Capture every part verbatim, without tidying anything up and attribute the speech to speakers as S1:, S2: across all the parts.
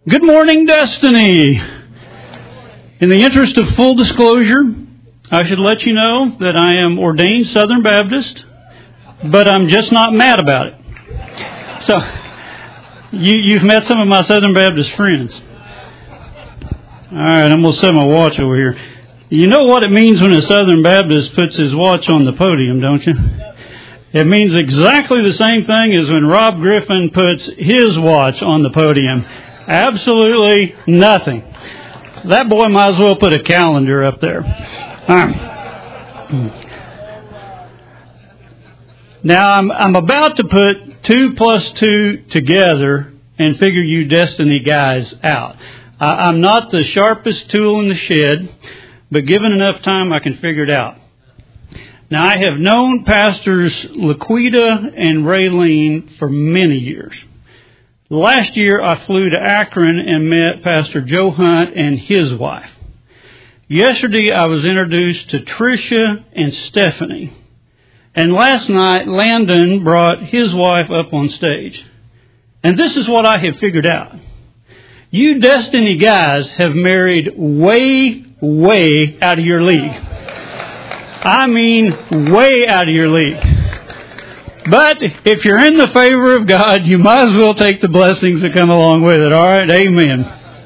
S1: Good morning, Destiny. In the interest of full disclosure, I should let you know that I am ordained Southern Baptist, but I'm just not mad about it. So, you, you've met some of my Southern Baptist friends. All right, I'm going to set my watch over here. You know what it means when a Southern Baptist puts his watch on the podium, don't you? It means exactly the same thing as when Rob Griffin puts his watch on the podium. Absolutely nothing. That boy might as well put a calendar up there. All right. Now, I'm, I'm about to put two plus two together and figure you Destiny guys out. I, I'm not the sharpest tool in the shed, but given enough time, I can figure it out. Now, I have known Pastors Laquita and Raylene for many years. Last year, I flew to Akron and met Pastor Joe Hunt and his wife. Yesterday, I was introduced to Tricia and Stephanie. And last night, Landon brought his wife up on stage. And this is what I have figured out. You Destiny guys have married way, way out of your league. I mean, way out of your league. But if you're in the favor of God, you might as well take the blessings that come along with it. All right? Amen.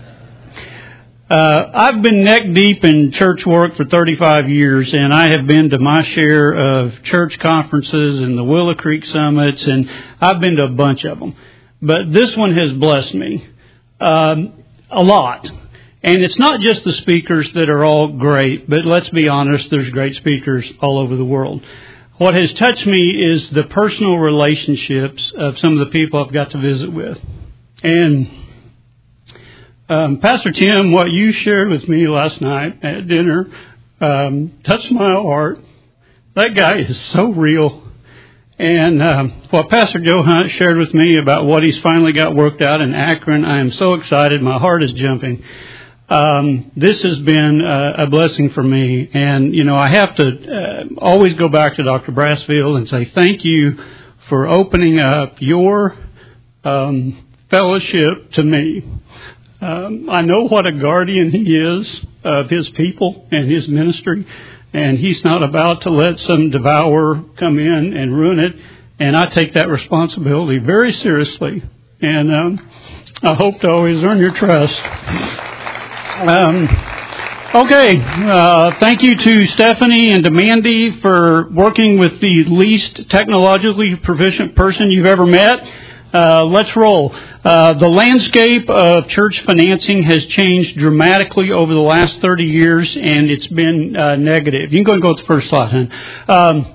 S1: Uh, I've been neck deep in church work for thirty-five years, and I have been to my share of church conferences and the Willow Creek Summits, and I've been to a bunch of them. But this one has blessed me um, a lot. And it's not just the speakers that are all great, but let's be honest, there's great speakers all over the world. What has touched me is the personal relationships of some of the people I've got to visit with. And um, Pastor Tim, what you shared with me last night at dinner um, touched my heart. That guy is so real. And um, what Pastor Joe Hunt shared with me about what he's finally got worked out in Akron, I am so excited. My heart is jumping. Um, this has been uh, a blessing for me. And, you know, I have to uh, always go back to Doctor Brassfield and say thank you for opening up your um, fellowship to me. Um, I know what a guardian he is of his people and his ministry, and he's not about to let some devourer come in and ruin it. And I take that responsibility very seriously. And um, I hope to always earn your trust. Um, okay, uh, thank you to Stephanie and to Mandy for working with the least technologically proficient person you've ever met. Uh, let's roll. Uh, the landscape of church financing has changed dramatically over the last thirty years, and it's been uh, negative. You can go and go to the first slide, hon. Um,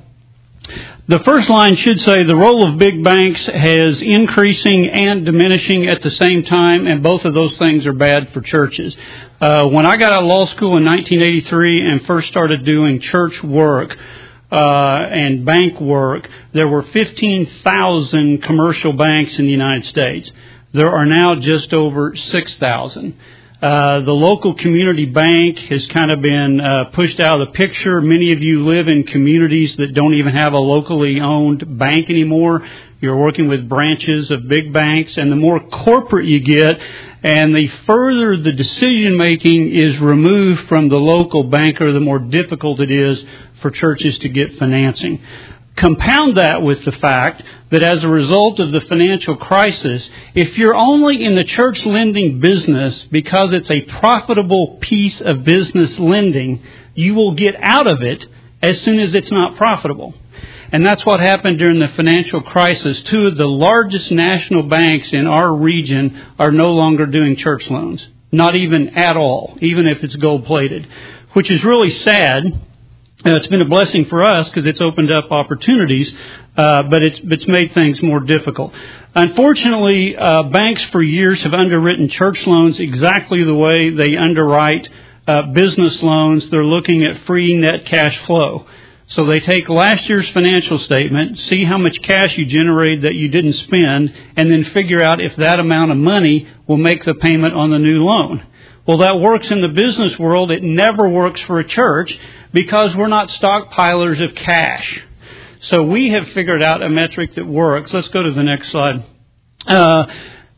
S1: The first line should say the role of big banks has increasing and diminishing at the same time, and both of those things are bad for churches. Uh, when I got out of law school in nineteen eighty-three and first started doing church work uh, and bank work, there were fifteen thousand commercial banks in the United States. There are now just over six thousand. Uh, the local community bank has kind of been uh, pushed out of the picture. Many of you live in communities that don't even have a locally owned bank anymore. You're working with branches of big banks, and the more corporate you get, and the further the decision making is removed from the local banker, the more difficult it is for churches to get financing. Compound that with the fact that as a result of the financial crisis, if you're only in the church lending business because it's a profitable piece of business lending, you will get out of it as soon as it's not profitable. And that's what happened during the financial crisis. Two of the largest national banks in our region are no longer doing church loans. Not even at all, even if it's gold-plated, which is really sad. Uh, it's been a blessing for us because it's opened up opportunities, uh, but it's it's made things more difficult. Unfortunately, uh, banks for years have underwritten church loans exactly the way they underwrite uh, business loans. They're looking at free net cash flow. So they take last year's financial statement, see how much cash you generated that you didn't spend, and then figure out if that amount of money will make the payment on the new loan. Well, that works in the business world. It never works for a church because we're not stockpilers of cash. So we have figured out a metric that works. Let's go to the next slide. Uh,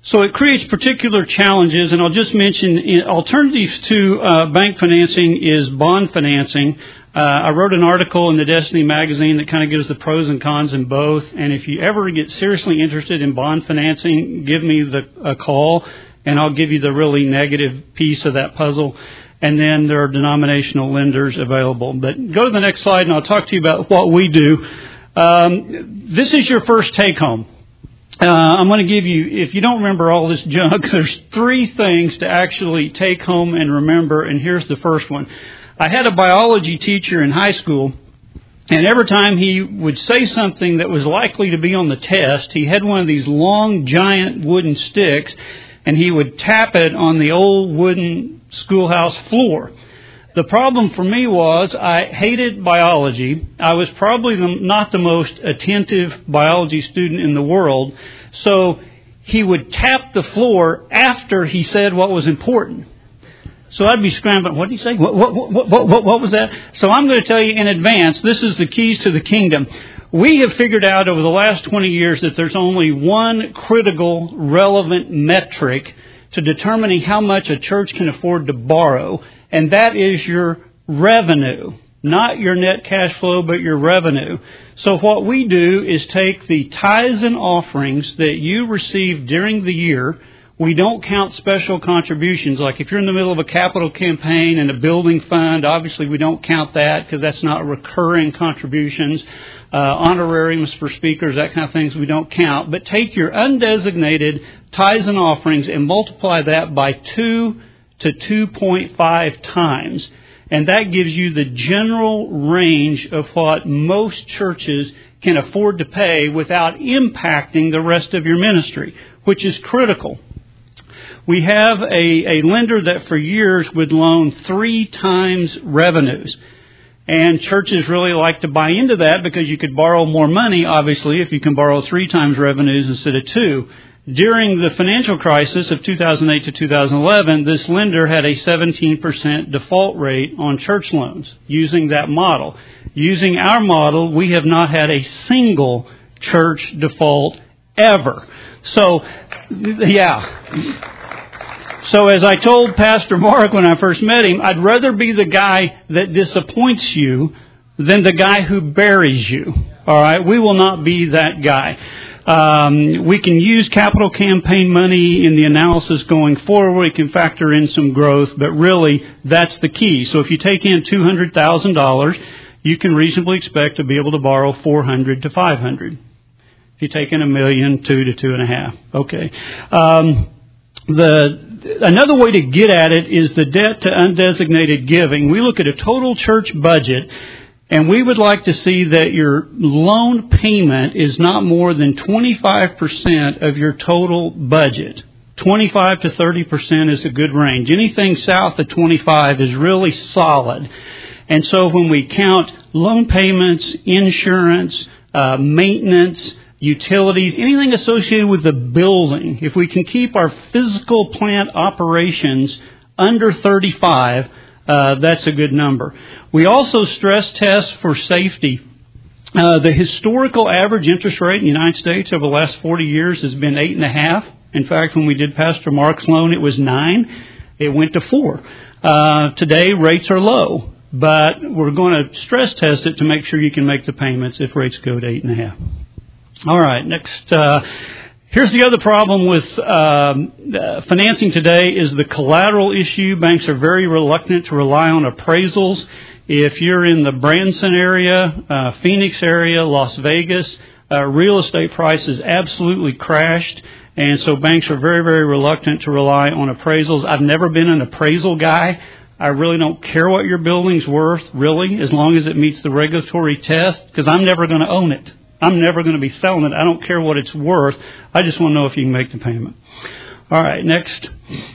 S1: So it creates particular challenges, and I'll just mention in alternatives to uh, bank financing is bond financing. Uh, I wrote an article in the Destiny magazine that kind of gives the pros and cons in both. And if you ever get seriously interested in bond financing, give me the, a call, and I'll give you the really negative piece of that puzzle. And then there are denominational lenders available. But go to the next slide, and I'll talk to you about what we do. Um, this is your first take-home. Uh, I'm going to give you, if you don't remember all this junk, there's three things to actually take home and remember, and here's the first one. I had a biology teacher in high school, and every time he would say something that was likely to be on the test, he had one of these long, giant wooden sticks, and he would tap it on the old wooden schoolhouse floor. The problem for me was I hated biology. I was probably the, not the most attentive biology student in the world. So he would tap the floor after he said what was important. So I'd be scrambling. What did he say? What, what, what, what, what, what was that? So I'm going to tell you in advance, this is the keys to the kingdom. We have figured out over the last twenty years that there's only one critical, relevant metric to determining how much a church can afford to borrow, and that is your revenue. Not your net cash flow, but your revenue. So what we do is take the tithes and offerings that you receive during the year. We don't count special contributions. Like if you're in the middle of a capital campaign and a building fund, obviously we don't count that because that's not recurring contributions. Uh, honorariums for speakers, that kind of things we don't count. But take your undesignated tithes and offerings and multiply that by two to two point five times. And that gives you the general range of what most churches can afford to pay without impacting the rest of your ministry, which is critical. We have a, a lender that for years would loan three times revenues. And churches really like to buy into that because you could borrow more money, obviously, if you can borrow three times revenues instead of two. During the financial crisis of two thousand eight to two thousand eleven, this lender had a seventeen percent default rate on church loans using that model. Using our model, we have not had a single church default ever. So, yeah. So as I told Pastor Mark when I first met him, I'd rather be the guy that disappoints you than the guy who buries you. All right? We will not be that guy. Um, we can use capital campaign money in the analysis going forward. We can factor in some growth, but really that's the key. So if you take in two hundred thousand dollars, you can reasonably expect to be able to borrow four hundred to five hundred. If you take in a million, two to two and a half. Okay. Um, the Another way to get at it is the debt to undesignated giving. We look at a total church budget, and we would like to see that your loan payment is not more than twenty-five percent of your total budget. twenty-five to thirty percent is a good range. Anything south of twenty-five is really solid. And so when we count loan payments, insurance, uh, maintenance, utilities, anything associated with the building, if we can keep our physical plant operations under thirty-five, uh, that's a good number. We also stress test for safety. Uh, the historical average interest rate in the United States over the last forty years has been eight and a half. In fact, when we did Pastor Mark's loan, it was nine. It went to four. Uh, today, rates are low, but we're going to stress test it to make sure you can make the payments if rates go to eight and a half. All right, next. Uh, here's the other problem with um, uh, financing today is the collateral issue. Banks are very reluctant to rely on appraisals. If you're in the Branson area, uh, Phoenix area, Las Vegas, uh, real estate prices absolutely crashed. And so banks are very, very reluctant to rely on appraisals. I've never been an appraisal guy. I really don't care what your building's worth, really, as long as it meets the regulatory test, because I'm never going to own it. I'm never going to be selling it. I don't care what it's worth. I just want to know if you can make the payment. All right, next.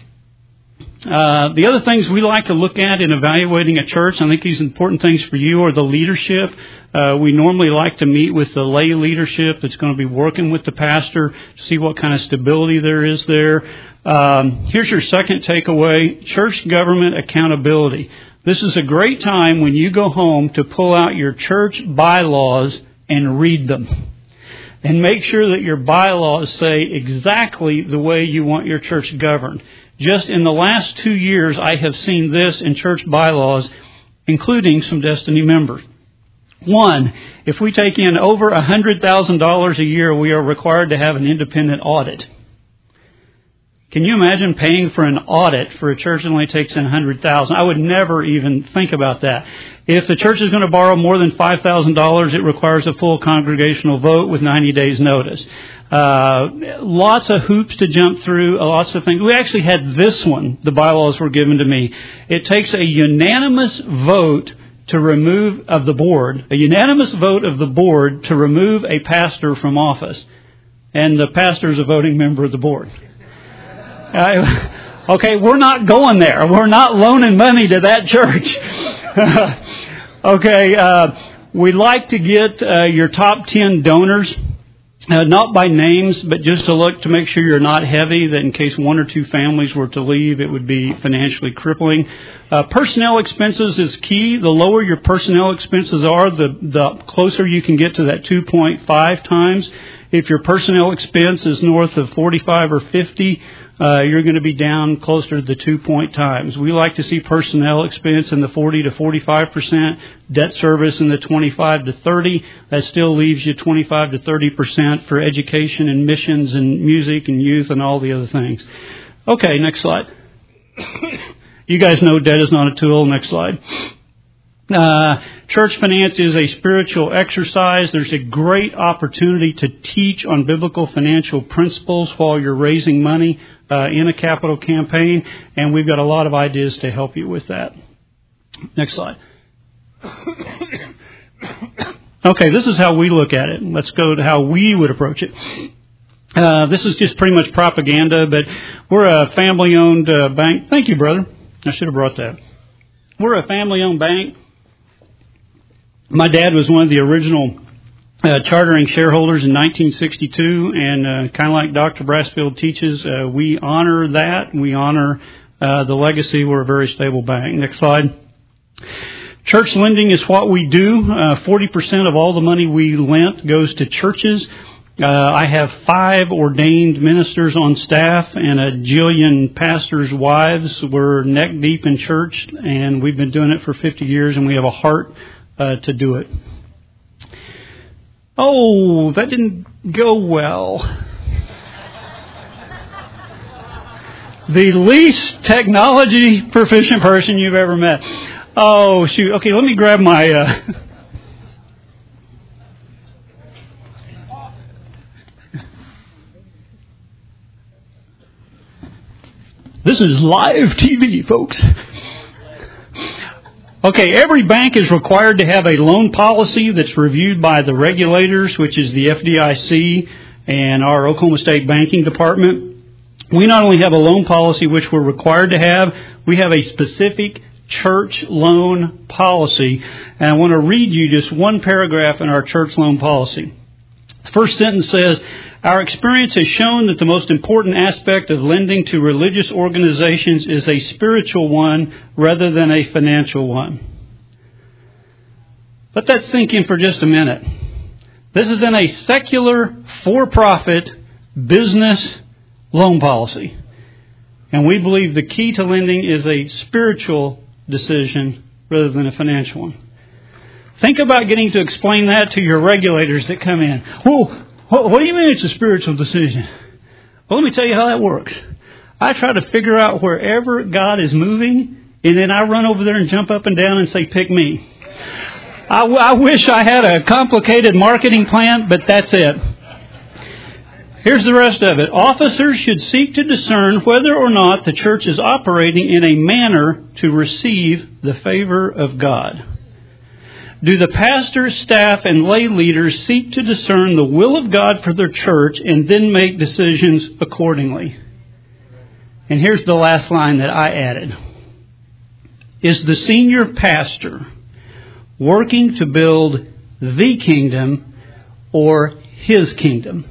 S1: Uh, the other things we like to look at in evaluating a church, I think these important things for you are the leadership. Uh, we normally like to meet with the lay leadership that's going to be working with the pastor to see what kind of stability there is there. Um, here's your second takeaway, church government accountability. This is a great time when you go home to pull out your church bylaws and read them. and make sure that your bylaws say exactly the way you want your church governed. Just in the last two years, I have seen this in church bylaws, including some Destiny members. One, if we take in over one hundred thousand dollars a year, we are required to have an independent audit. Can you imagine paying for an audit for a church that only takes in one hundred thousand dollars? I would never even think about that. If the church is going to borrow more than five thousand dollars, it requires a full congregational vote with ninety days notice. Uh, lots of hoops to jump through, lots of things. We actually had this one, the bylaws were given to me. It takes a unanimous vote to remove, of the board, a unanimous vote of the board to remove a pastor from office. And the pastor is a voting member of the board. Uh, okay, we're not going there. We're not loaning money to that church. okay, uh, we like to get uh, your top ten donors. Uh, not by names, but just to look to make sure you're not heavy, that in case one or two families were to leave, it would be financially crippling. Uh, personnel expenses is key. The lower your personnel expenses are, the, the closer you can get to that two point five times. If your personnel expense is north of forty-five or fifty, uh, you're going to be down closer to the two point times. We like to see personnel expense in the forty to forty-five percent, debt service in the twenty-five to thirty. That still leaves you twenty-five to thirty percent for education and missions and music and youth and all the other things. Okay, next slide. You guys know debt is not a tool. Next slide. Uh, church finance is a spiritual exercise. There's a great opportunity to teach on biblical financial principles while you're raising money uh, in a capital campaign, and we've got a lot of ideas to help you with that. Next slide. Okay, this is how we look at it. Let's go to how we would approach it. Uh, this is just pretty much propaganda, but we're a family-owned uh, bank. Thank you, brother. I should have brought that. We're a family-owned bank. My dad was one of the original uh, chartering shareholders in nineteen sixty-two, and uh, kind of like Doctor Brassfield teaches, uh, we honor that. We honor uh, the legacy. We're a very stable bank. Next slide. Church lending is what we do. Uh, forty percent of all the money we lent goes to churches. Uh, I have five ordained ministers on staff and a jillion pastors' wives. We're neck deep in church, and we've been doing it for fifty years, and we have a heart uh, to do it. Oh, that didn't go well. The least technology proficient person you've ever met. Oh, shoot. Okay, let me grab my... Uh, This is live T V, folks. Okay, every bank is required to have a loan policy that's reviewed by the regulators, which is the F D I C and our Oklahoma State Banking Department. We not only have a loan policy, which we're required to have, we have a specific church loan policy. And I want to read you just one paragraph in our church loan policy. The first sentence says, "Our experience has shown that the most important aspect of lending to religious organizations is a spiritual one rather than a financial one." Let that sink in for just a minute. This is in a secular, for-profit business loan policy. And we believe the key to lending is a spiritual decision rather than a financial one. Think about getting to explain that to your regulators that come in. Whoa, what do you mean it's a spiritual decision? Well, let me tell you how that works. I try to figure out wherever God is moving, and then I run over there and jump up and down and say, "Pick me." I, I wish I had a complicated marketing plan, but that's it. Here's the rest of it. Officers should seek to discern whether or not the church is operating in a manner to receive the favor of God. Do the pastor, staff, and lay leaders seek to discern the will of God for their church and then make decisions accordingly? And here's the last line that I added. Is the senior pastor working to build the kingdom or his kingdom?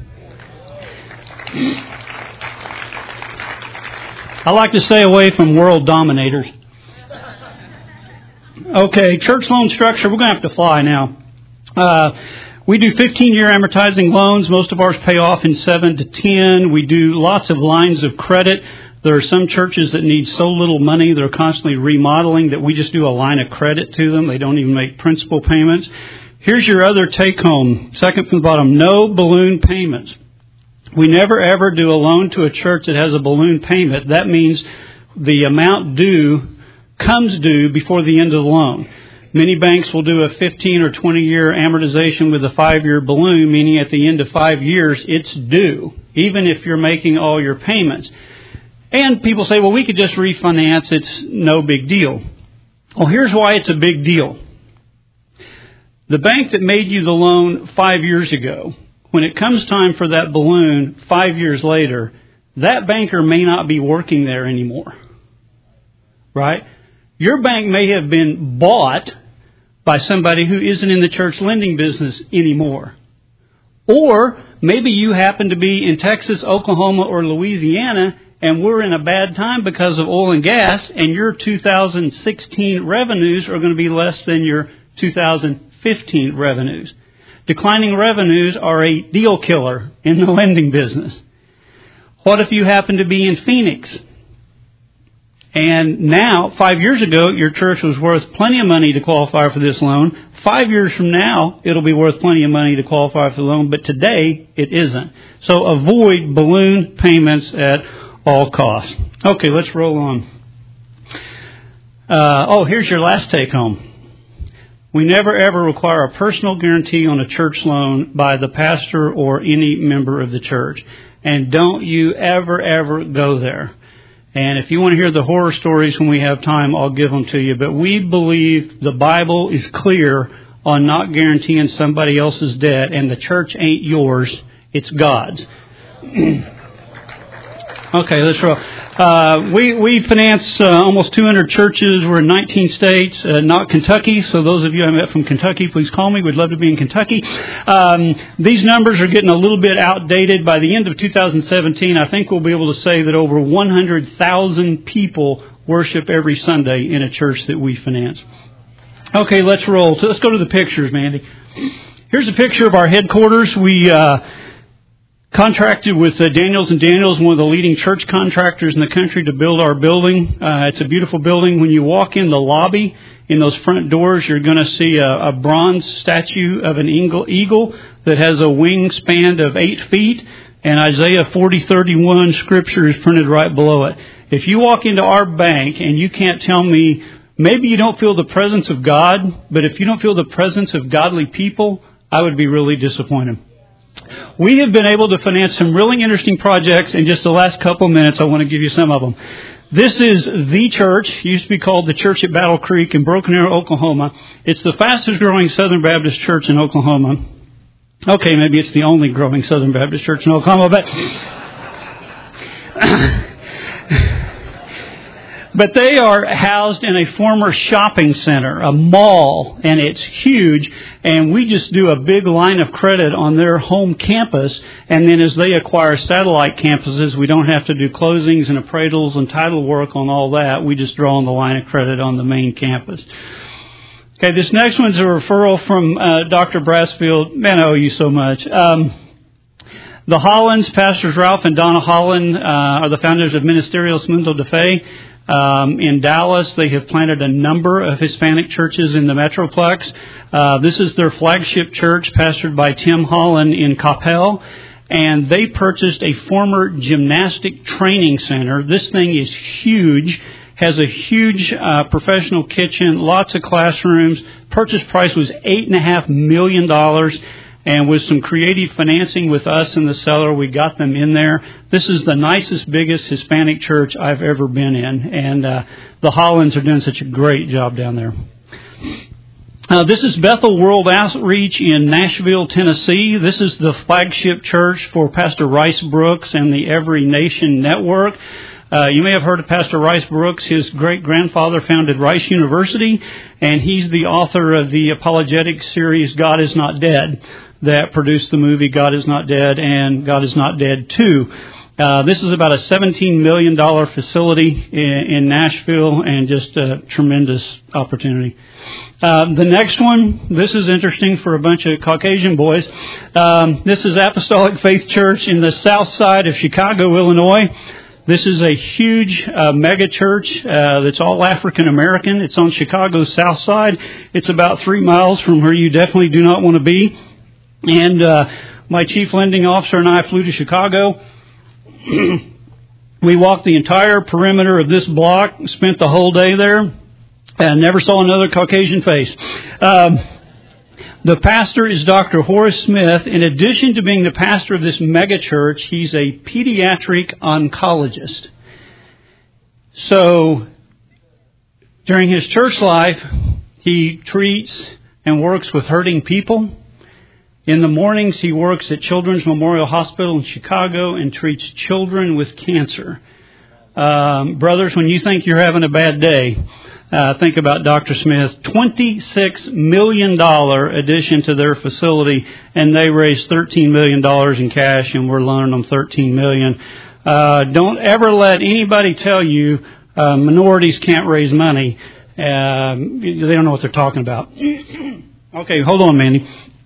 S1: I like to stay away from world dominators. Okay, church loan structure. We're going to have to fly now. Uh, We do fifteen-year amortizing loans. Most of ours pay off in seven to ten. We do lots of lines of credit. There are some churches that need so little money, they're constantly remodeling, that we just do a line of credit to them. They don't even make principal payments. Here's your other take-home, second from the bottom, no balloon payments. We never ever do a loan to a church that has a balloon payment. That means the amount due comes due before the end of the loan. Many banks will do a fifteen or twenty year amortization with a five year balloon, meaning at the end of five years, it's due, even if you're making all your payments. And people say, well, we could just refinance. It's no big deal. Well, here's why it's a big deal. The bank that made you the loan five years ago, when it comes time for that balloon five years later, that banker may not be working there anymore. Right? Your bank may have been bought by somebody who isn't in the church lending business anymore. Or maybe you happen to be in Texas, Oklahoma, or Louisiana, and we're in a bad time because of oil and gas, and your two thousand sixteen revenues are going to be less than your two thousand fifteen revenues. Declining revenues are a deal killer in the lending business. What if you happen to be in Phoenix? And now, five years ago, your church was worth plenty of money to qualify for this loan. Five years from now, it'll be worth plenty of money to qualify for the loan, but today, it isn't. So avoid balloon payments at all costs. Okay, let's roll on. Uh, oh, here's your last take home. We never ever require a personal guarantee on a church loan by the pastor or any member of the church. And don't you ever, ever go there. And if you want to hear the horror stories when we have time, I'll give them to you. But we believe the Bible is clear on not guaranteeing somebody else's debt, and the church ain't yours, it's God's. Okay, let's roll. Uh, we, we finance uh, almost two hundred churches. We're in nineteen states, uh, not Kentucky. So those of you I met from Kentucky, please call me. We'd love to be in Kentucky. Um, these numbers are getting a little bit outdated. By the end of two thousand seventeen, I think we'll be able to say that over one hundred thousand people worship every Sunday in a church that we finance. Okay, let's roll. So let's go to the pictures, Mandy. Here's a picture of our headquarters. We uh, contracted with uh, Daniels and Daniels, one of the leading church contractors in the country, to build our building. Uh, it's a beautiful building. When you walk in the lobby, in those front doors, you're going to see a, a bronze statue of an eagle, eagle that has a wingspan of eight feet, and Isaiah forty thirty-one scripture is printed right below it. If you walk into our bank and you can't tell me, maybe you don't feel the presence of God, but if you don't feel the presence of godly people, I would be really disappointed. We have been able to finance some really interesting projects in just the last couple of minutes. I want to give you some of them. This is the church. It used to be called the Church at Battle Creek in Broken Arrow, Oklahoma. It's the fastest growing Southern Baptist church in Oklahoma. Okay, maybe it's the only growing Southern Baptist church in Oklahoma, but... But they are housed in a former shopping center, a mall, and it's huge. And we just do a big line of credit on their home campus. And then as they acquire satellite campuses, we don't have to do closings and appraisals and title work on all that. We just draw on the line of credit on the main campus. Okay, this next one's a referral from uh, Doctor Brassfield. Man, I owe you so much. Um, the Hollands, Pastors Ralph and Donna Holland, uh, are the founders of Ministerios Mundo de Fe. Um, in Dallas, they have planted a number of Hispanic churches in the Metroplex. Uh, this is their flagship church, pastored by Tim Holland in Coppell. And they purchased a former gymnastic training center. This thing is huge, has a huge uh, professional kitchen, lots of classrooms. Purchase price was eight point five million dollars. And with some creative financing with us and the seller, we got them in there. This is the nicest, biggest Hispanic church I've ever been in. And uh, the Hollands are doing such a great job down there. Uh, this is Bethel World Outreach in Nashville, Tennessee. This is the flagship church for Pastor Rice Brooks and the Every Nation Network. Uh, you may have heard of Pastor Rice Brooks. His great-grandfather founded Rice University, and he's the author of the apologetic series God Is Not Dead that produced the movie God Is Not Dead and God Is Not Dead two. Uh, this is about a seventeen million dollars facility in, in Nashville, and just a tremendous opportunity. Uh, the next one, this is interesting for a bunch of Caucasian boys. Um, this is Apostolic Faith Church in the south side of Chicago, Illinois. This is a huge uh, mega church uh, that's all African American. It's on Chicago's south side. It's about three miles from where you definitely do not want to be. And uh, my chief lending officer and I flew to Chicago. We walked the entire perimeter of this block, spent the whole day there, and never saw another Caucasian face. Um, the pastor is Doctor Horace Smith. In addition to being the pastor of this mega church, he's a pediatric oncologist. So, during his church life, he treats and works with hurting people. In the mornings, he works at Children's Memorial Hospital in Chicago and treats children with cancer. Um, brothers, when you think you're having a bad day, uh, think about Doctor Smith. twenty-six million dollars addition to their facility, and they raised thirteen million dollars in cash, and we're loaning them thirteen million dollars. Uh, don't ever let anybody tell you uh, minorities can't raise money. Uh, they don't know what they're talking about. Okay, hold on, Mandy.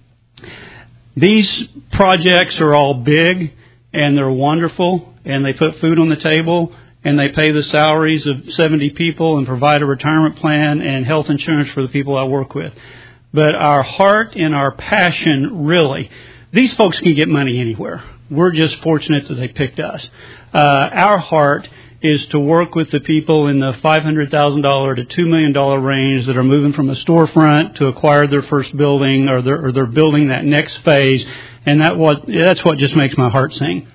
S1: These projects are all big, and they're wonderful, and they put food on the table, and they pay the salaries of seventy people and provide a retirement plan and health insurance for the people I work with. But our heart and our passion, really, these folks can get money anywhere. We're just fortunate that they picked us. Uh, our heart is to work with the people in the five hundred thousand dollars to two million dollars range that are moving from a storefront to acquire their first building, or they're, or they're building that next phase. And that what that's what just makes my heart sing.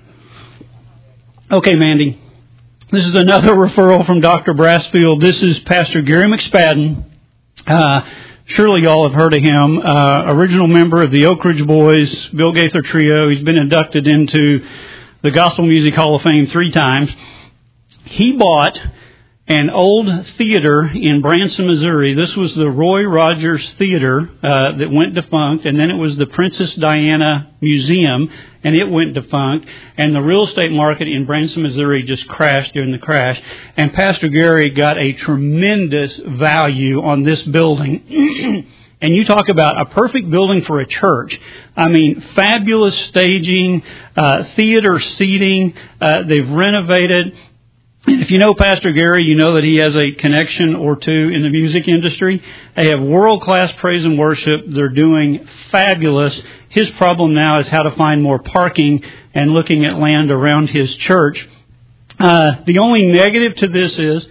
S1: Okay, Mandy. This is another referral from Doctor Brassfield. This is Pastor Gary McSpadden. Uh, surely y'all have heard of him. Uh, original member of the Oak Ridge Boys, Bill Gaither Trio. He's been inducted into the Gospel Music Hall of Fame three times. He bought an old theater in Branson, Missouri. This was the Roy Rogers Theater uh, that went defunct, and then it was the Princess Diana Museum, and it went defunct. And the real estate market in Branson, Missouri just crashed during the crash. And Pastor Gary got a tremendous value on this building. And you talk about a perfect building for a church. I mean, fabulous staging, uh, theater seating. Uh, they've renovated. If you know Pastor Gary, you know that he has a connection or two in the music industry. They have world-class praise and worship. They're doing fabulous. His problem now is how to find more parking and looking at land around his church. Uh, the only negative to this is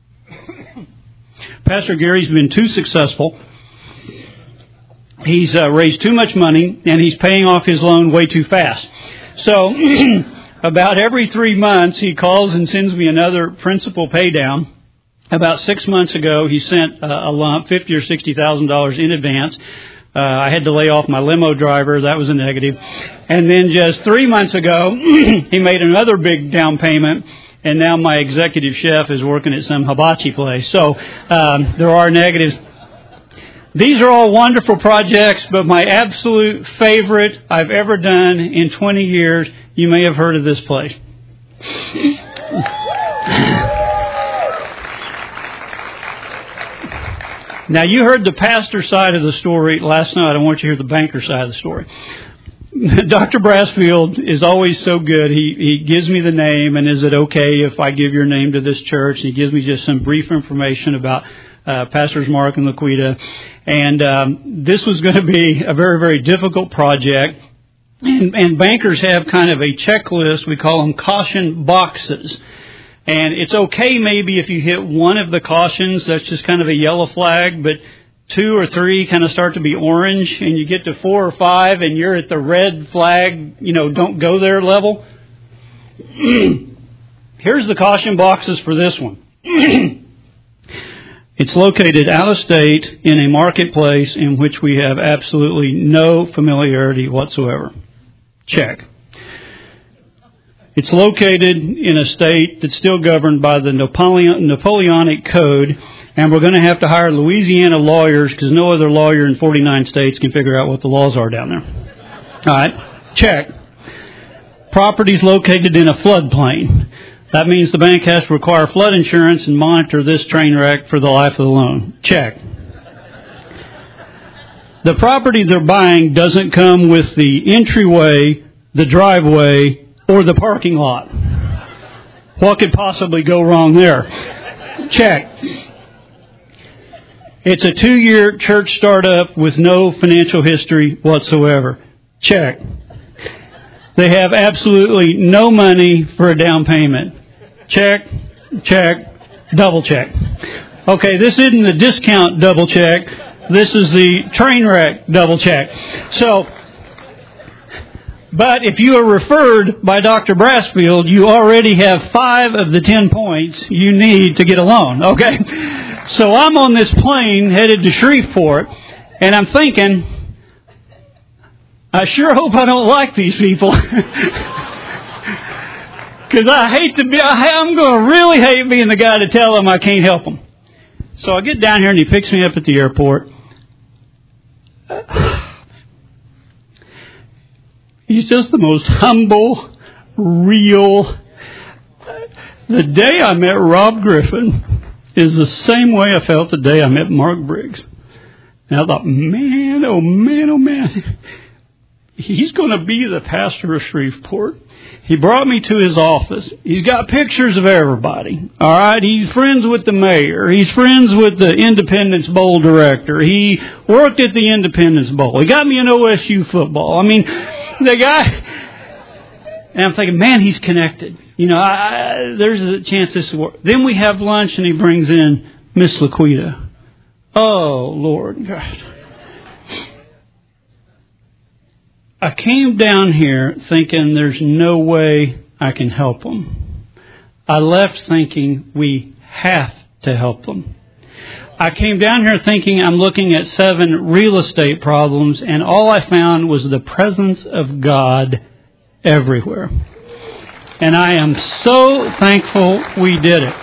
S1: Pastor Gary's been too successful. He's uh, raised too much money, and he's paying off his loan way too fast. So about every three months, he calls and sends me another principal pay down. About six months ago, he sent a lump, fifty thousand dollars or sixty thousand dollars in advance. Uh, I had to lay off my limo driver. That was a negative. And then just three months ago, he made another big down payment. And now my executive chef is working at some hibachi place. So um, there are negatives. These are all wonderful projects, but my absolute favorite I've ever done in twenty years, you may have heard of this place. Now, you heard the pastor side of the story last night. I want you to hear the banker side of the story. Doctor Brassfield is always so good. He he gives me the name, and is it okay if I give your name to this church? He gives me just some brief information about uh, Pastors Mark and Laquita. And um, this was going to be a very, very difficult project. And, and bankers have kind of a checklist. We call them caution boxes. And it's okay maybe if you hit one of the cautions, that's just kind of a yellow flag, but two or three kind of start to be orange, and you get to four or five and you're at the red flag, you know, don't go there level. Here's the caution boxes for this one. It's located out of state in a marketplace in which we have absolutely no familiarity whatsoever. Check. It's located in a state that's still governed by the Napoleon, Napoleonic Code, and we're going to have to hire Louisiana lawyers because no other lawyer in forty-nine states can figure out what the laws are down there. All right, check. properties located in a floodplain. That means the bank has to require flood insurance and monitor this train wreck for the life of the loan. Check. The property they're buying doesn't come with the entryway, the driveway, or the parking lot. What could possibly go wrong there? Check. It's a two-year church startup with no financial history whatsoever. Check. They have absolutely no money for a down payment. Check, check, double check. Okay, this isn't the discount double check. This is the train wreck double check. So, but if you are referred by Doctor Brassfield, you already have five of the ten points you need to get a loan. Okay? So I'm on this plane headed to Shreveport, and I'm thinking, I sure hope I don't like these people. Because I hate to be, I, I'm going to really hate being the guy to tell them I can't help them. So I get down here and he picks me up at the airport. He's just the most humble, real. The day I met Rob Griffin is the same way I felt the day I met Mark Briggs. And I thought, man, oh man, oh man. He's going to be the pastor of Shreveport. He brought me to his office. He's got pictures of everybody. All right. He's friends with the mayor. He's friends with the Independence Bowl director. He worked at the Independence Bowl. He got me an O S U football. I mean, the guy. And I'm thinking, man, he's connected. You know, I, there's a chance this will work. Then we have lunch and he brings in Miss Laquita. Oh, Lord God. I came down here thinking there's no way I can help them. I left thinking we have to help them. I came down here thinking I'm looking at seven real estate problems, and all I found was the presence of God everywhere. And I am so thankful we did it.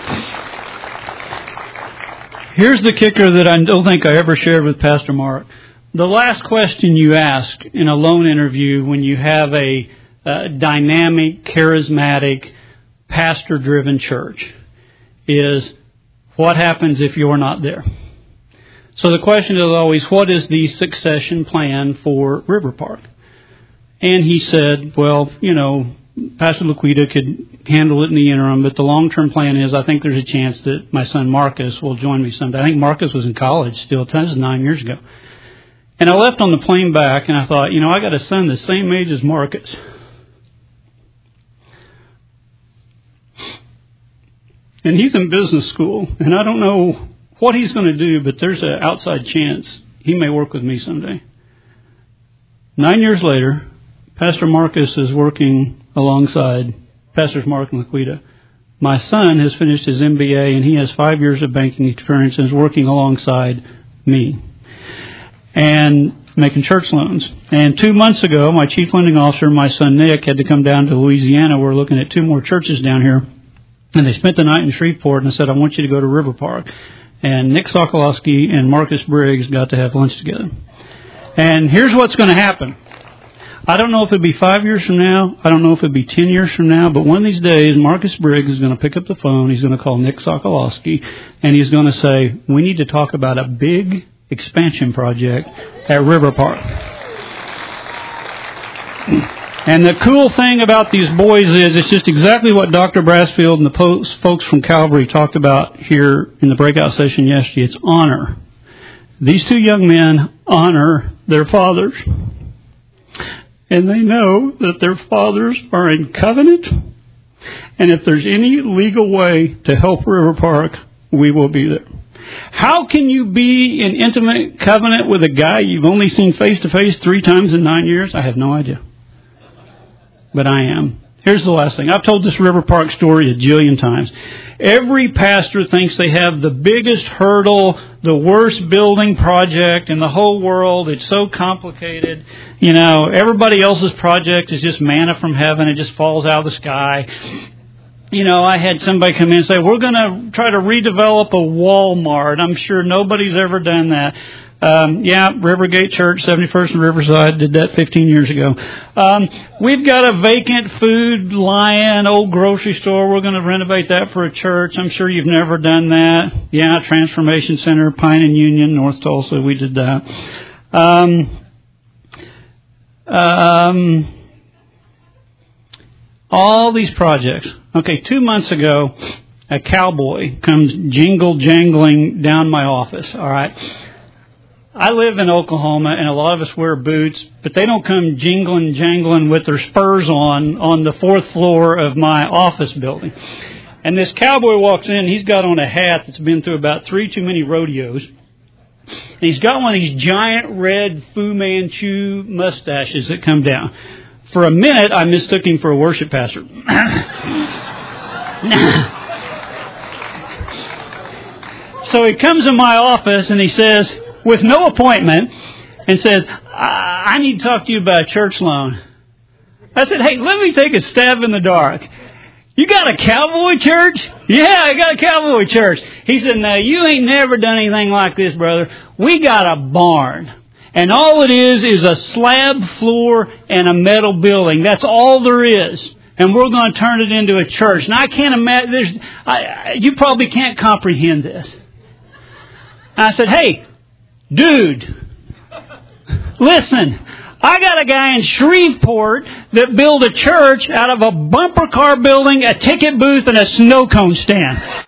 S1: Here's the kicker that I don't think I ever shared with Pastor Mark. The last question you ask in a loan interview when you have a, a dynamic, charismatic, pastor-driven church is, what happens if you're not there? So the question is always, what is the succession plan for River Park? And he said, well, you know, Pastor Laquita could handle it in the interim, but the long-term plan is I think there's a chance that my son Marcus will join me someday. I think Marcus was in college still. This was nine years ago. And I left on the plane back, and I thought, you know, I got a son the same age as Marcus. And he's in business school, and I don't know what he's going to do, but there's an outside chance he may work with me someday. Nine years later, Pastor Marcus is working alongside Pastors Mark and Laquita. My son has finished his M B A, and he has five years of banking experience and is working alongside me and making church loans. And two months ago, my chief lending officer and my son Nick had to come down to Louisiana. We're looking at two more churches down here. And they spent the night in Shreveport, and I said, I want you to go to River Park. And Nick Sokolowski and Marcus Briggs got to have lunch together. And here's what's going to happen. I don't know if it'll be five years from now. I don't know if it'll be ten years from now. But one of these days, Marcus Briggs is going to pick up the phone. He's going to call Nick Sokolowski, and he's going to say, we need to talk about a big expansion project at River Park. And the cool thing about these boys is it's just exactly what Doctor Brassfield and the folks from Calvary talked about here in the breakout session yesterday. It's honor. These two young men honor their fathers. And they know that their fathers are in covenant. And if there's any legal way to help River Park, we will be there. How can you be in intimate covenant with a guy you've only seen face to face three times in nine years? I have no idea. But I am. Here's the last thing. I've told this River Park story a jillion times. Every pastor thinks they have the biggest hurdle, the worst building project in the whole world. It's so complicated. You know, everybody else's project is just manna from heaven. It just falls out of the sky. You know, I had somebody come in and say, we're going to try to redevelop a Walmart. I'm sure nobody's ever done that. Um, yeah, Rivergate Church, seventy-first and Riverside, did that fifteen years ago. Um, we've got a vacant Food Lion, old grocery store. We're going to renovate that for a church. I'm sure you've never done that. Yeah, Transformation Center, Pine and Union, North Tulsa, we did that. Um, um, all these projects. Okay, two months ago, a cowboy comes jingle jangling down my office, all right? I live in Oklahoma, and a lot of us wear boots, but they don't come jingling, jangling with their spurs on on the fourth floor of my office building. And this cowboy walks in. He's got on a hat that's been through about three too many rodeos. And he's got one of these giant red Fu Manchu mustaches that come down. For a minute, I mistook him for a worship pastor. So he comes in my office, and he says, with no appointment, and says, I, I need to talk to you about a church loan. I said, hey, let me take a stab in the dark. You got a cowboy church? Yeah, I got a cowboy church. He said, no, you ain't never done anything like this, brother. We got a barn. And all it is is a slab floor and a metal building. That's all there is. And we're going to turn it into a church. And I can't imagine, there's, I, you probably can't comprehend this. And I said, hey, dude, listen, I got a guy in Shreveport that built a church out of a bumper car building, a ticket booth, and a snow cone stand.